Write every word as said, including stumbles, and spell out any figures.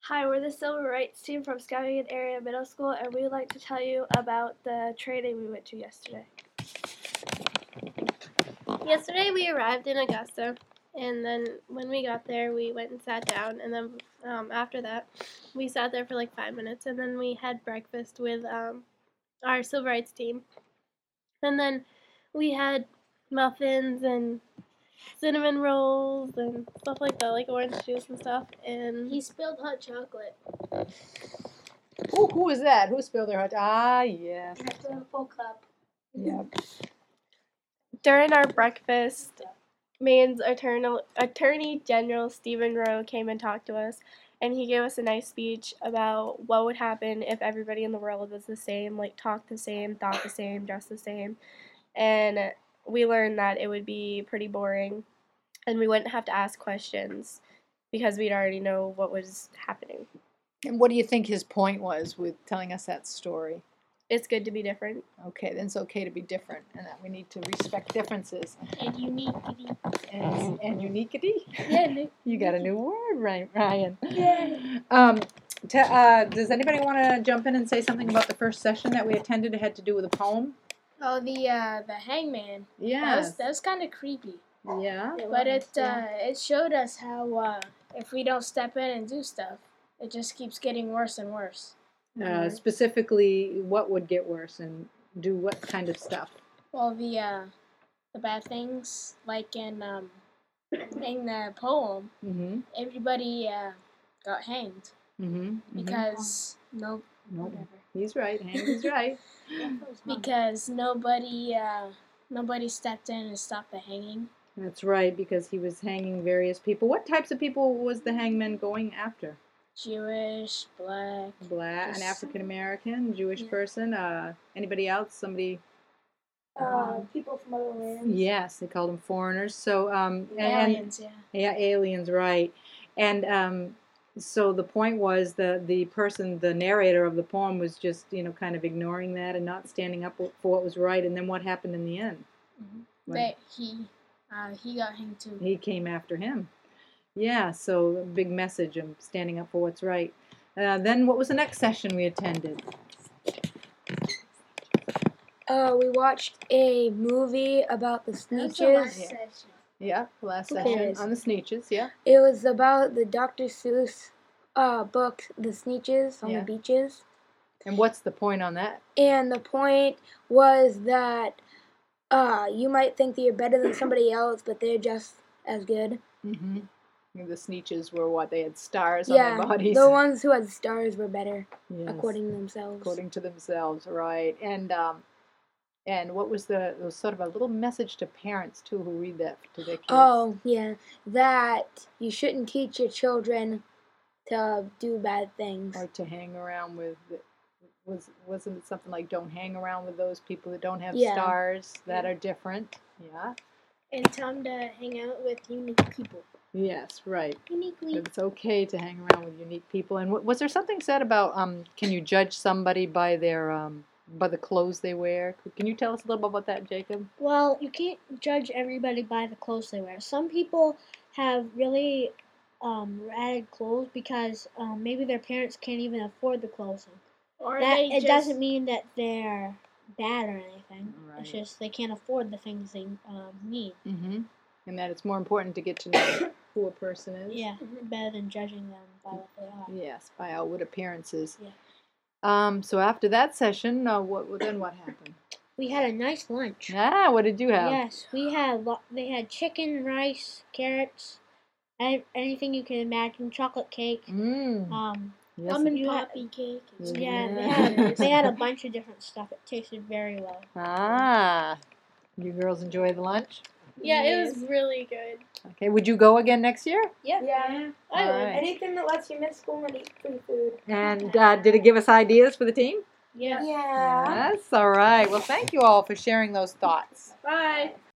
Hi, we're the Civil Rights team from Skowhegan Area Middle School, and we would like to tell you about the training we went to yesterday. Yesterday we arrived in Augusta, and then when we got there, we went and sat down, and then um, after that, we sat there for like five minutes, and then we had breakfast with um, our Civil Rights team, and then we had muffins and cinnamon rolls and stuff like that, like orange juice and stuff, and He spilled hot chocolate. Ooh, who was that? Who spilled their hot? Ah, yes. You have to have a full cup. Yep. during our breakfast, Maine's Attorney, Attorney General Stephen Rowe came and talked to us, and he gave us a nice speech about what would happen if everybody in the world was the same, like talked the same, thought the same, dressed the same, and we learned that it would be pretty boring, and we wouldn't have to ask questions because we'd already know what was happening. And what do you think his point was with telling us that story? It's good to be different. Okay, then it's okay to be different, and that we need to respect differences. And uniquity. And, and uniquity? Yeah, You got a new word, right, Ryan? Yeah. Um, t- uh, does anybody want to jump in and say something about the first session that we attended? It had to do with a poem. Oh, the uh, the hangman. Yeah. That was that was kind of creepy. Yeah. But it uh, it showed us how uh, if we don't step in and do stuff, it just keeps getting worse and worse. Uh, specifically, what would get worse and do what kind of stuff? Well, the uh, the bad things, like in um, in the poem, Mm-hmm. everybody uh, got hanged Mm-hmm. because no, Nope. whatever. He's right. Hank is right. Because nobody uh, nobody stepped in and stopped the hanging. That's right, because he was hanging various people. What types of people was the hangman going after? Jewish, black. Black, an Just- African American, Jewish Yeah. person. Uh, anybody else? Somebody? Uh, people from other lands. Yes, they called them foreigners. So, um, and, and Aliens, yeah. yeah, aliens, right? And um, so the point was the the person, the narrator of the poem, was just you know kind of ignoring that and not standing up for what was right. And then what happened in the end? Mm-hmm. Right. But he, uh, he got hanged too. He came after him. Yeah, so a big message of standing up for what's right. Uh, then what was the next session we attended? Uh, we watched a movie about the That's the last Sneetches. session. Yeah, the last Who session cares? on the Sneetches, yeah. It was about the Doctor Seuss uh, book, The Sneetches on Yeah. the Beaches. And what's the point on that? And the point was that uh, you might think that you're better than somebody else, but they're just as good. Mm-hmm. The Sneetches were what? They had stars yeah, on their bodies. the ones who had stars were better, Yes, according to themselves. according to themselves, right. And um, and what was the, it was sort of a little message to parents, too, who read that to their kids. Oh, yeah, that you shouldn't teach your children to do bad things. Or to hang around with, was, wasn't it something like don't hang around with those people that don't have Yeah. stars, that are different? Yeah. And tell him to hang out with unique people. Yes, right. Uniquely. It's okay to hang around with unique people. And w- was there something said about um, can you judge somebody by their um, by the clothes they wear? Can you tell us a little bit about that, Jacob? Well, you can't judge everybody by the clothes they wear. Some people have really um, ratted clothes because um, maybe their parents can't even afford the clothes. Or That they it just, doesn't mean that they're bad or anything. It's Right. just they can't afford the things they um, need. Mm-hmm. And that it's more important to get to know who a person is. Yeah, better than judging them by what they are. Yes, by outward appearances. Yeah. Um, so after that session, uh, what then what happened? We had a nice lunch. Ah, what did you have? Yes, we had lo- they had chicken, rice, carrots, a- anything you can imagine, chocolate cake. Mm. Um, Yes. lemon you ha- poppy cake. and Yeah. yeah, they Yeah. had they had a bunch of different stuff. It tasted very well. Ah, you girls enjoy the lunch? Yeah, it was really good. Okay, would you go again next year? Yeah. Yeah. I All would. right. Anything that lets you miss school and eat free food. And uh, did it give us ideas for the team? Yeah. Yeah. Yes, all right. Well, thank you all for sharing those thoughts. Bye.